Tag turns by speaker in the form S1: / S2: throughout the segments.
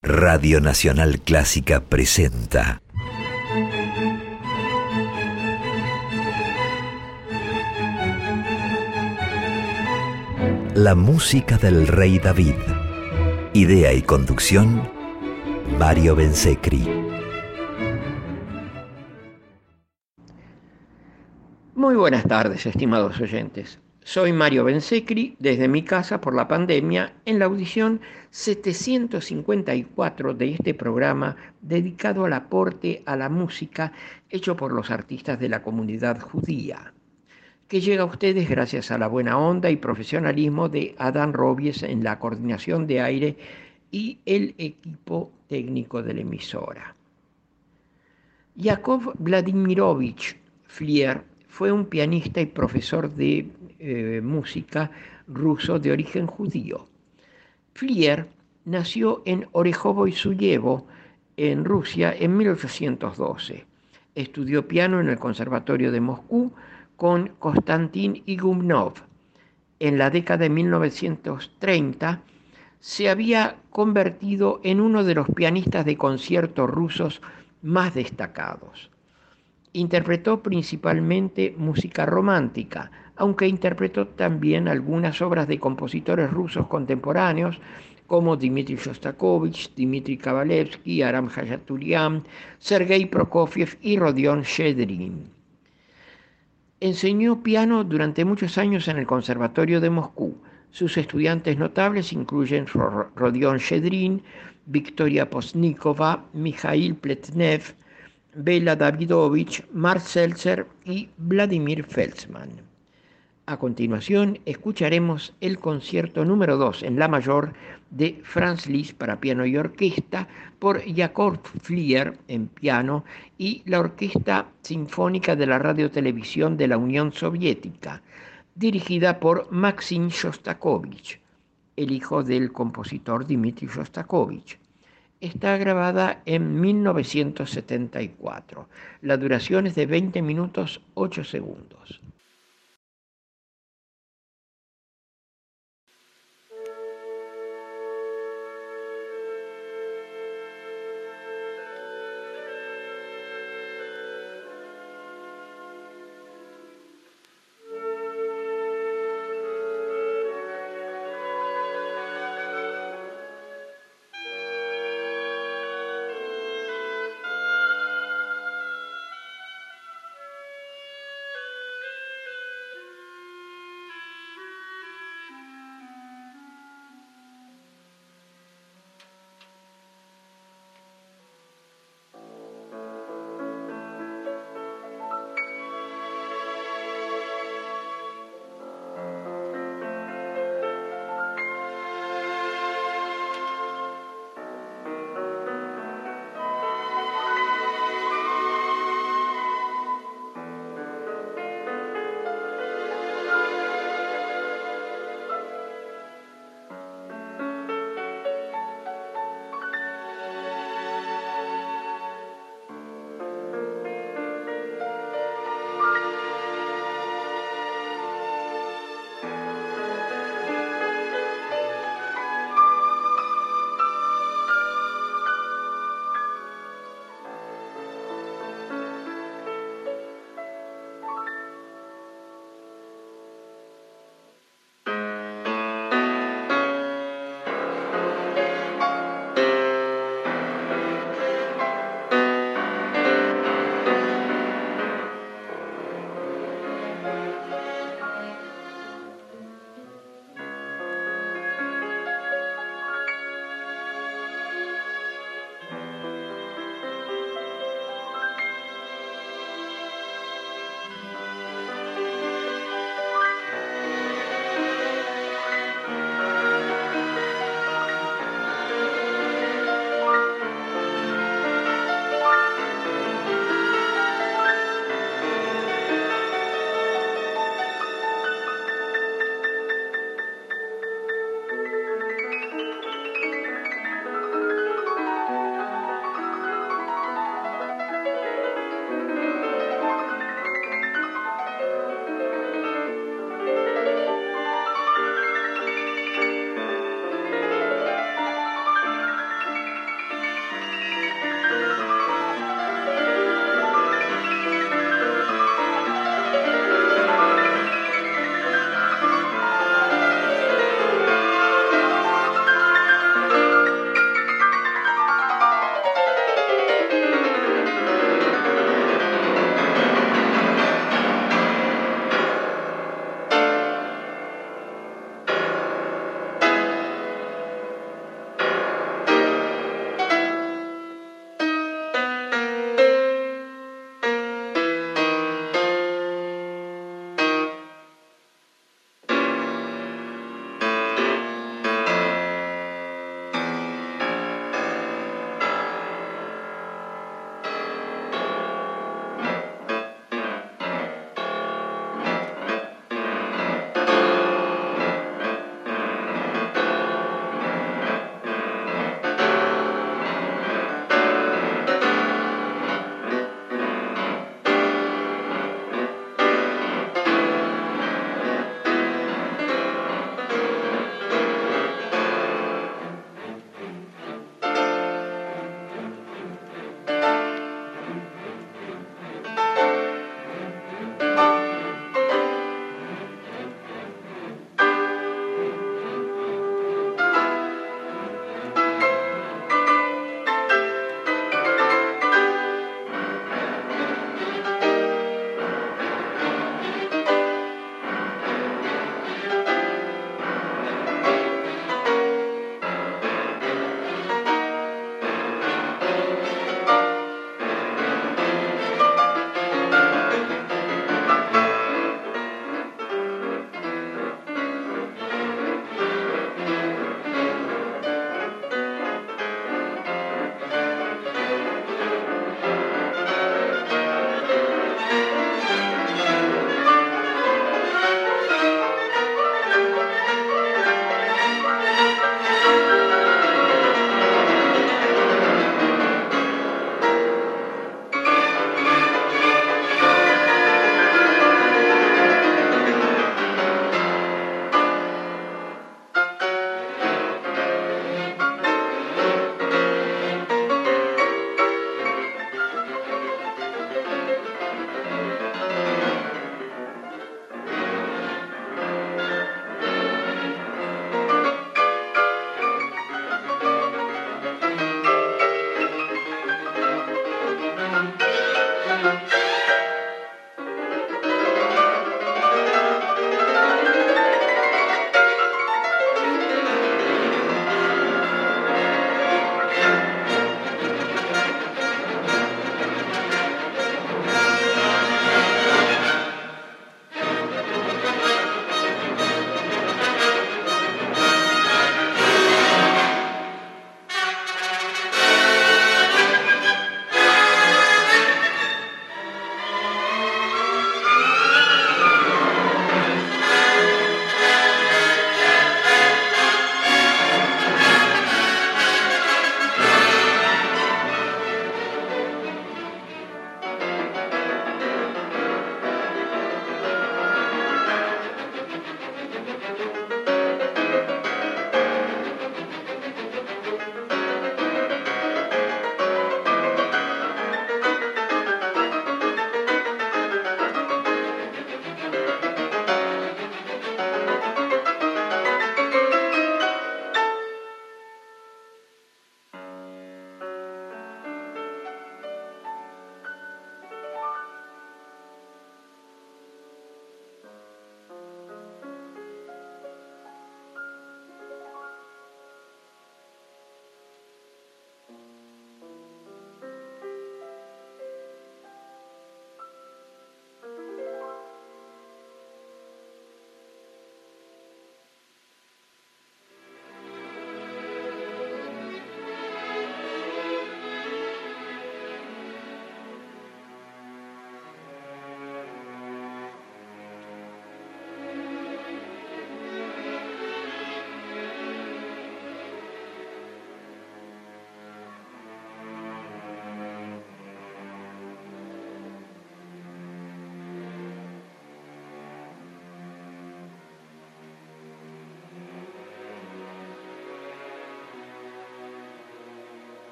S1: Radio Nacional Clásica presenta La música del rey David. Idea y conducción, Mario Bensecri.
S2: Muy buenas tardes, estimados oyentes. Soy Mario Bensecri, desde mi casa por la pandemia, en la audición 754 de este programa dedicado al aporte a la música hecho por los artistas de la comunidad judía, que llega a ustedes gracias a la buena onda y profesionalismo de Adán Robies en la coordinación de aire y el equipo técnico de la emisora. Yakov Vladimirovich Flier fue un pianista y profesor de música ruso de origen judío. Flier nació en Orejovo-Zuyevo, en Rusia, en 1812. Estudió piano en el Conservatorio de Moscú con Konstantin Igumnov. En la década de 1930 se había convertido en uno de los pianistas de concierto rusos más destacados. Interpretó principalmente música romántica, aunque interpretó también algunas obras de compositores rusos contemporáneos como Dmitri Shostakovich, Dmitri Kabalevsky, Aram Khachaturian, Sergei Prokofiev y Rodion Shchedrin. Enseñó piano durante muchos años en el Conservatorio de Moscú. Sus estudiantes notables incluyen Rodion Shchedrin, Victoria Postnikova, Mikhail Pletnev, Bela Davidovich, Mark Seltzer y Vladimir Felsman. A continuación, escucharemos el concierto número 2 en la mayor de Franz Liszt para piano y orquesta por Yakov Flier en piano y la Orquesta Sinfónica de la Radiotelevisión de la Unión Soviética, dirigida por Maxim Shostakovich, el hijo del compositor Dmitri Shostakovich. Está grabada en 1974. La duración es de 20 minutos 8 segundos.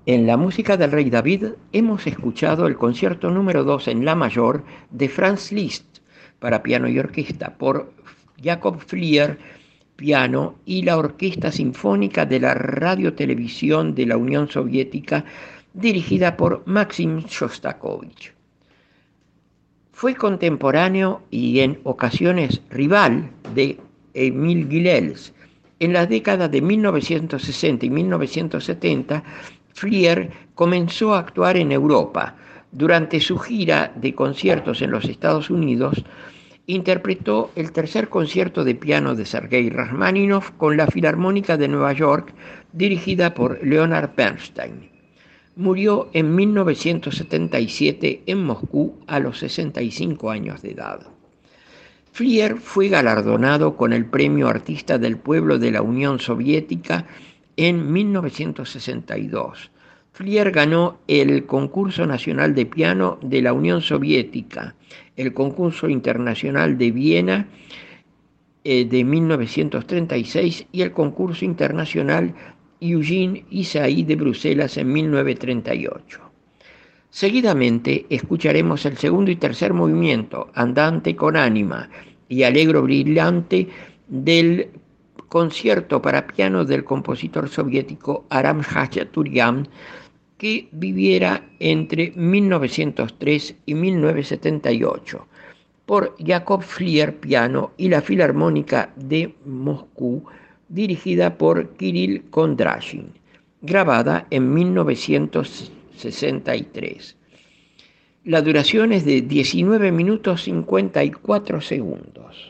S2: En la música del Rey David hemos escuchado el concierto número 2 en La mayor de Franz Liszt para piano y orquesta por Jakob Flier, piano, y la Orquesta Sinfónica de la Radiotelevisión de la Unión Soviética dirigida por Maxim Shostakovich. Fue contemporáneo y en ocasiones rival de Émile Gilels. En la década de 1960 y 1970, Flier comenzó a actuar en Europa. Durante su gira de conciertos en los Estados Unidos, interpretó el tercer concierto de piano de Sergei Rachmaninoff con la Filarmónica de Nueva York, dirigida por Leonard Bernstein. Murió en 1977 en Moscú a los 65 años de edad. Flier fue galardonado con el Premio Artista del Pueblo de la Unión Soviética en 1962. Flier ganó el Concurso Nacional de Piano de la Unión Soviética, el Concurso Internacional de Viena de 1936 y el Concurso Internacional Eugene Ysaÿe de Bruselas en 1938. Seguidamente escucharemos el segundo y tercer movimiento, Andante con ánima y Allegro brillante, del concierto para piano del compositor soviético Aram Khachaturian, que viviera entre 1903 y 1978, por Jakob Flier, piano, y la Filarmónica de Moscú, dirigida por Kirill Kondrashin, grabada en 1963. La duración es de 19 minutos 54 segundos.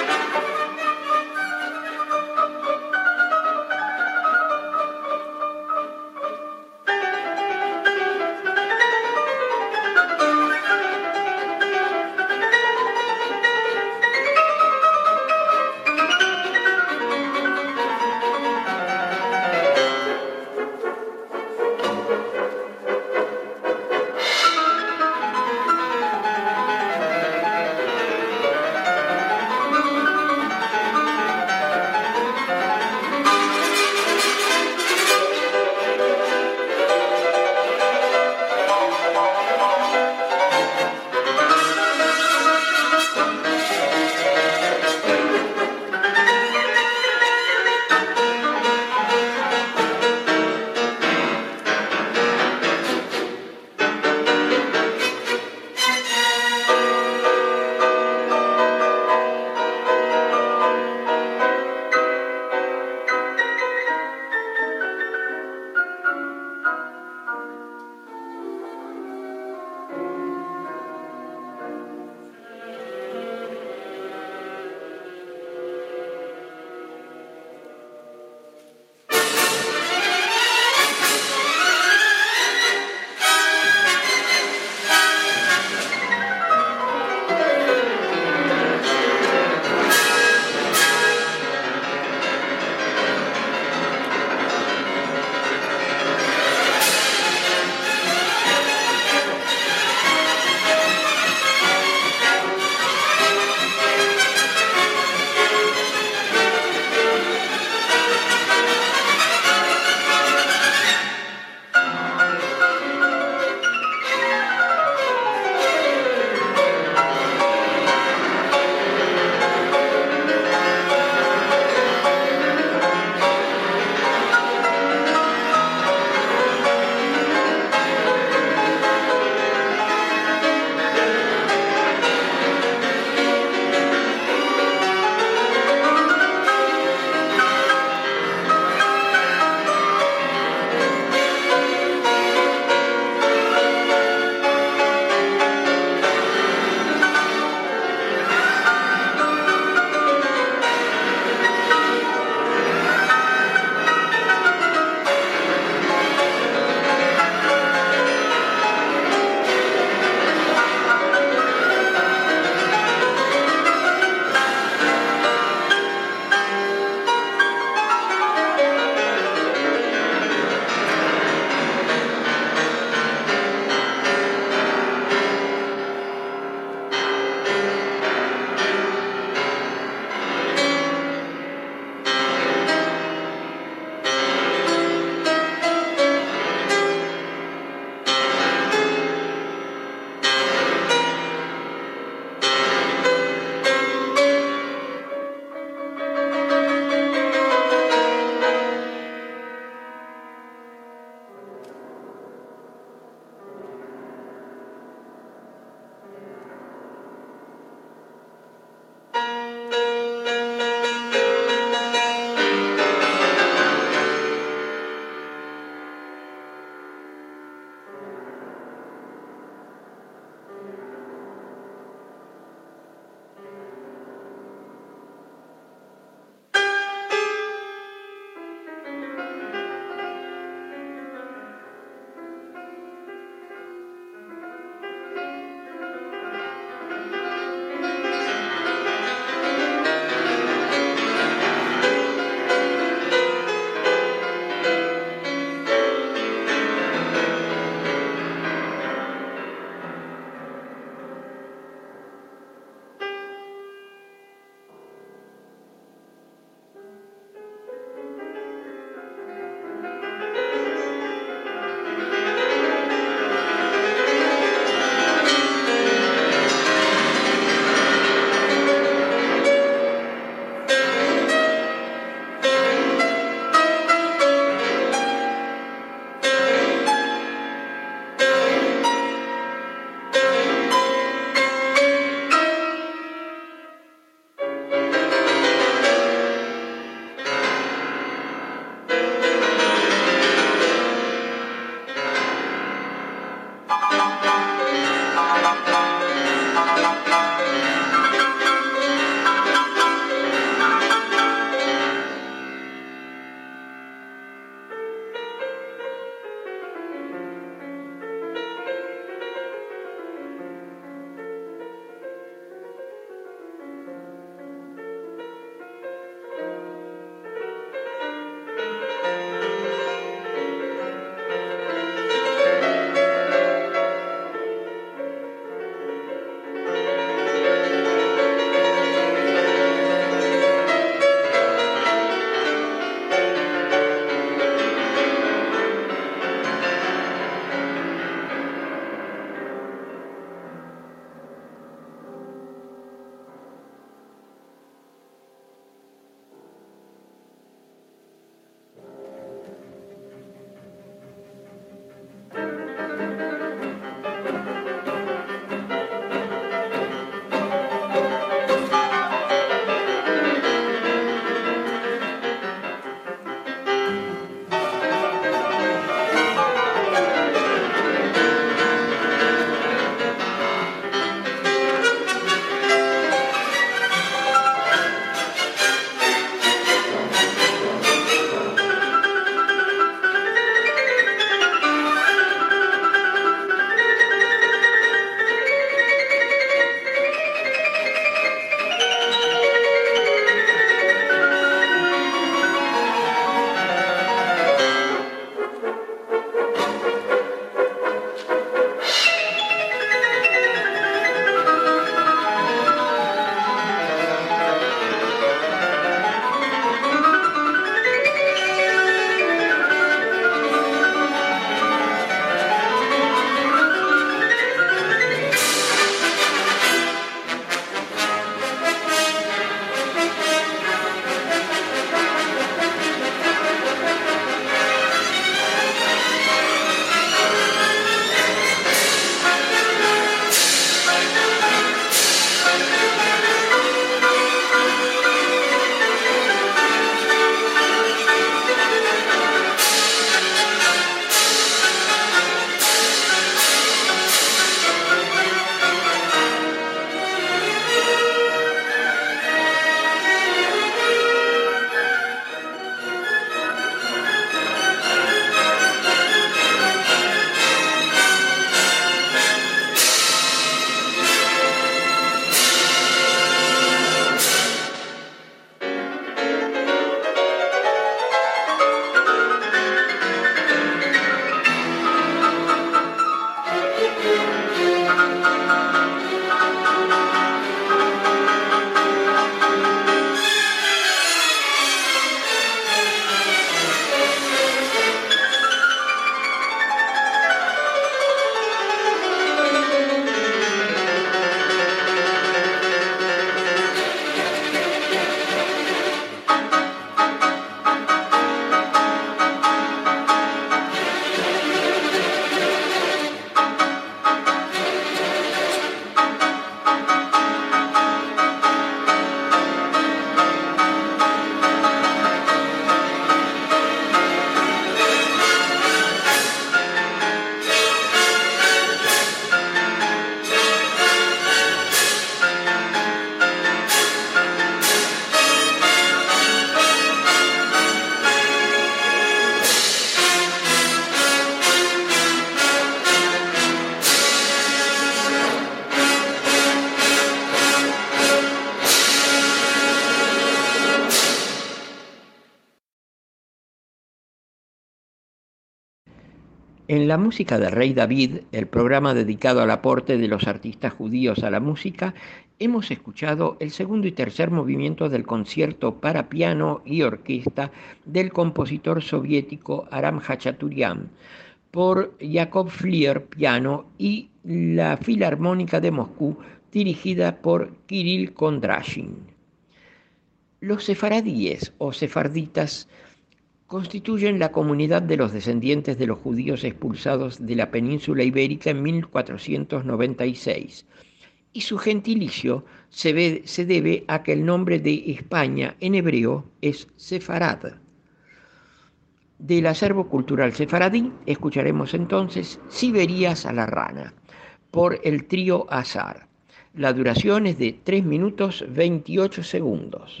S2: En la música del Rey David, el programa dedicado al aporte de los artistas judíos a la música, hemos escuchado el segundo y tercer movimiento del concierto para piano y orquesta del compositor soviético Aram Hachaturian por Yakov Flier, piano, y la Filarmónica de Moscú, dirigida por Kirill Kondrashin. Los sefaradíes o sefarditas constituyen la comunidad de los descendientes de los judíos expulsados de la península ibérica en 1496, y su gentilicio se debe a que el nombre de España en hebreo es Sefarad. Del acervo cultural sefaradí escucharemos entonces Siberias a la rana por el trío Azar. La duración es de 3 minutos 28 segundos.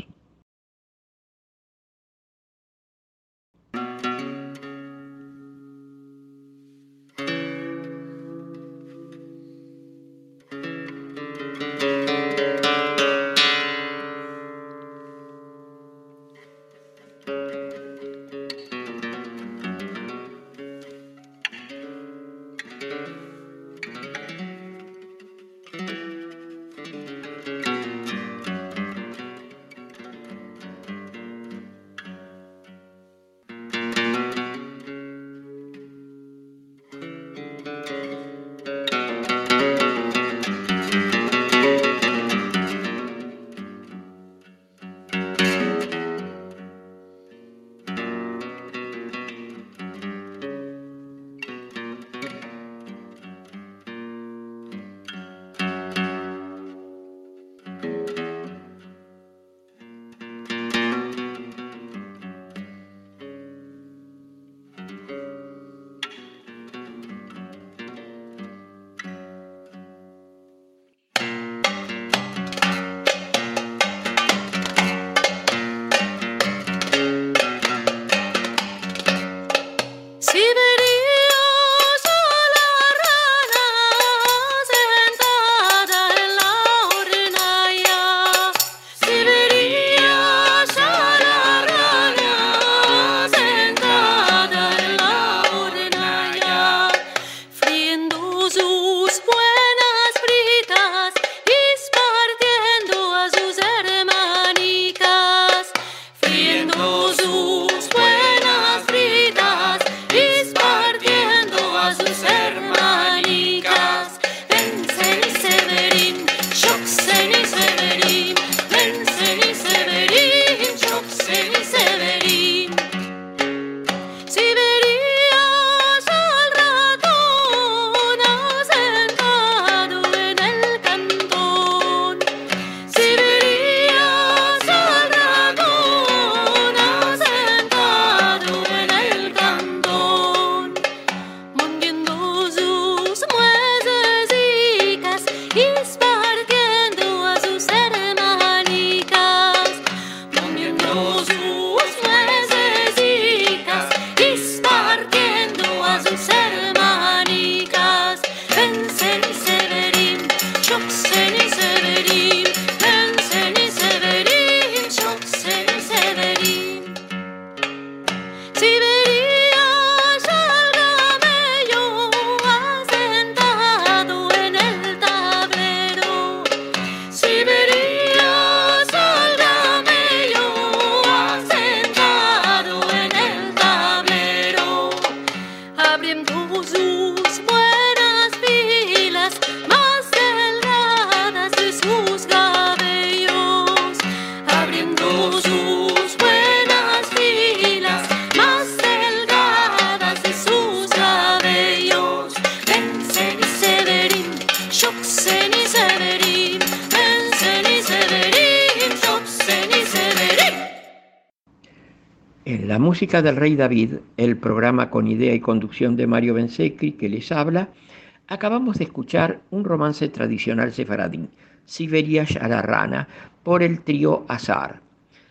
S2: En la música del Rey David, el programa con idea y conducción de Mario Bensecri, que les habla, acabamos de escuchar un romance tradicional sefaradí, Siberias a la rana, por el trío Azar.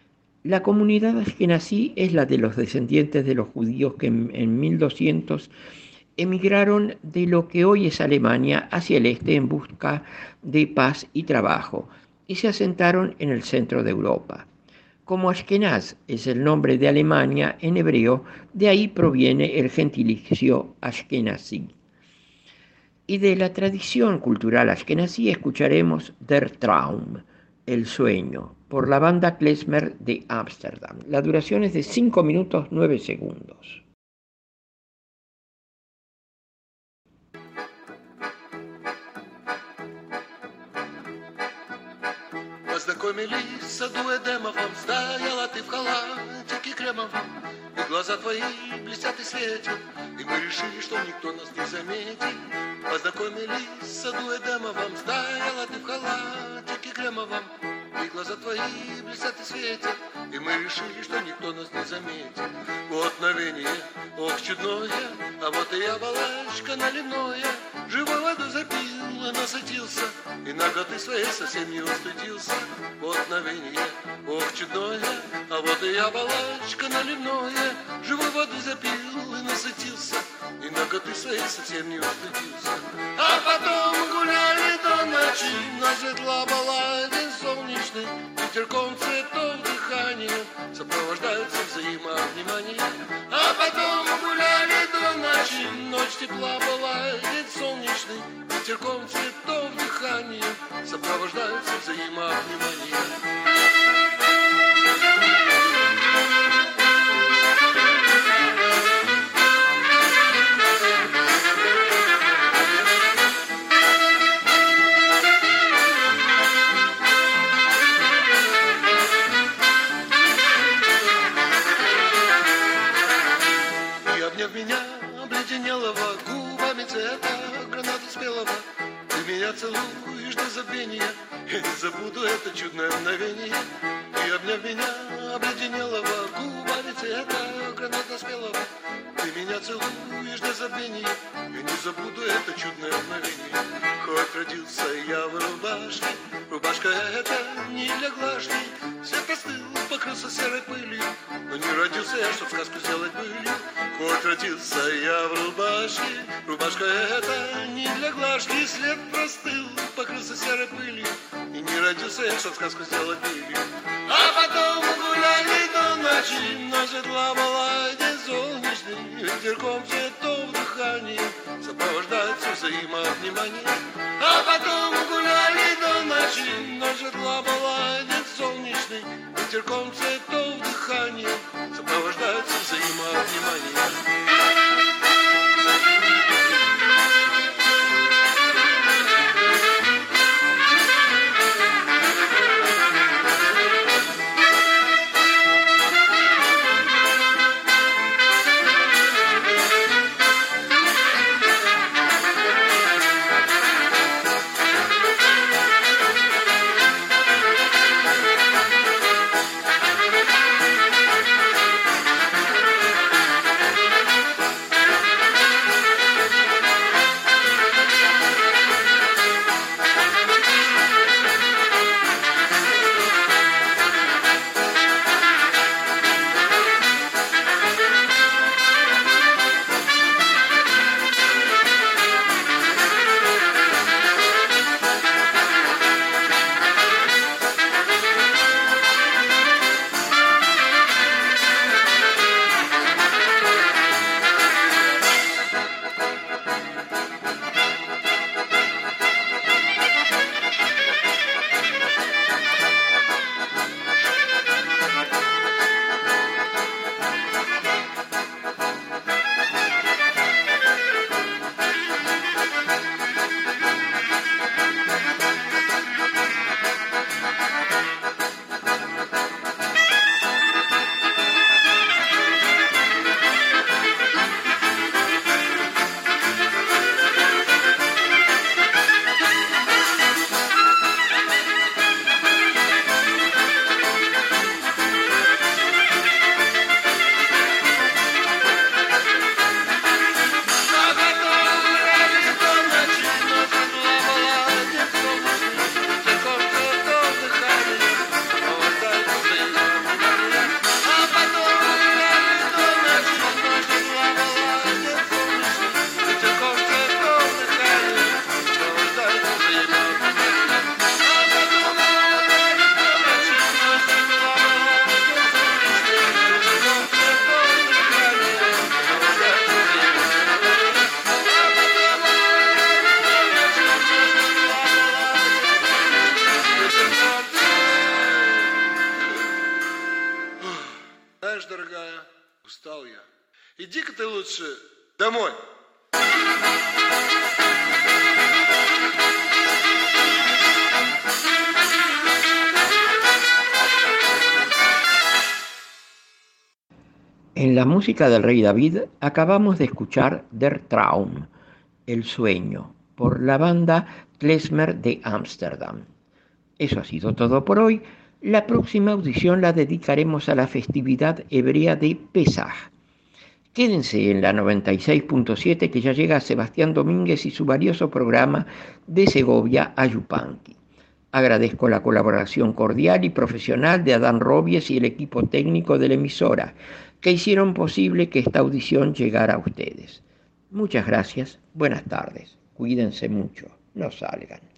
S2: La comunidad askenazí es la de los descendientes de los judíos que en 1200 emigraron de lo que hoy es Alemania hacia el este en busca de paz y trabajo, y se asentaron en el centro de Europa. Como Ashkenaz es el nombre de Alemania en hebreo, de ahí proviene el gentilicio Ashkenazí. Y de la tradición cultural ashkenazí escucharemos Der Traum, el sueño, por la banda Klezmer de Ámsterdam. La duración es de 5 minutos 9 segundos.
S3: Познакомились в саду Эдемовом, стояла ты в халатике кремовом, и глаза твои блестят и светят, и мы решили, что никто нас не заметит. Познакомились в саду Эдемовом, стояла ты в халатике кремовом, и глаза твои блестят и светят, и мы решили, что никто нас не заметит. Вот мгновение, ох, чудное, а вот и я, балачка наливное, живой воду запил и насытился, и наготы своей совсем не устыдился. Вот мгновение, ох, чудное, а вот и я, балачка наливное, живой воду запил и насытился, и наготы своей совсем не устыдился. А потом гуляли до ночи, на светла была день солнечный, ветерком цветов дыханием сопровождаются взаимовниманием. А потом гуляли до ночи, ночь тепла была, день солнечный, ветерком цветов дыханием сопровождаются взаимовниманием. Обняв меня, обледенелого, губами цвета граната спелого, ты меня целуешь до забвения, я не забуду это чудное мгновение. И обняв меня, обледенелого, губами цвета граната спелого, ты меня целуешь до забвения, я не забуду это чудное мгновение. Хоть родился я в рубашке, рубашка эта не для глажки, свет остыл, покрылся серой пылью, но не родился я, чтоб сказку сделать былью. Хоть родился я в рубашке, рубашка эта не для глажки, след простыл, покрылся серой пылью, и не родился я, чтоб сказку сделать былью. А потом гуляли до ночи, на светла была день солнечный, ветерком цветов дыханием сопровождаются взаимовниманием. А потом гуляли до ночи, на светла была день солнечный, ветерком цветов дыханием сопровождаются взаимовниманием. Иди-ка ты лучше домой.
S2: En la música del Rey David acabamos de escuchar Der Traum, El Sueño, por la banda Klezmer de Ámsterdam. Eso ha sido todo por hoy. La próxima audición la dedicaremos a la festividad hebrea de Pesaj. Quédense en la 96.7 que ya llega Sebastián Domínguez y su valioso programa de Segovia a Yupanqui. Agradezco la colaboración cordial y profesional de Adán Robies y el equipo técnico de la emisora, que hicieron posible que esta audición llegara a ustedes. Muchas gracias, buenas tardes, cuídense mucho, no salgan.